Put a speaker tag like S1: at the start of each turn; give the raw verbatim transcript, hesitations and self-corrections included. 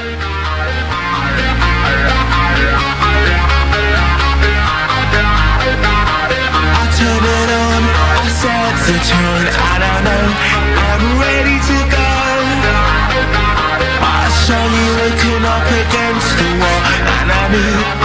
S1: I turn it on, I set the tone, and I know I'm ready to go. I saw you looking up against the wall, and I knew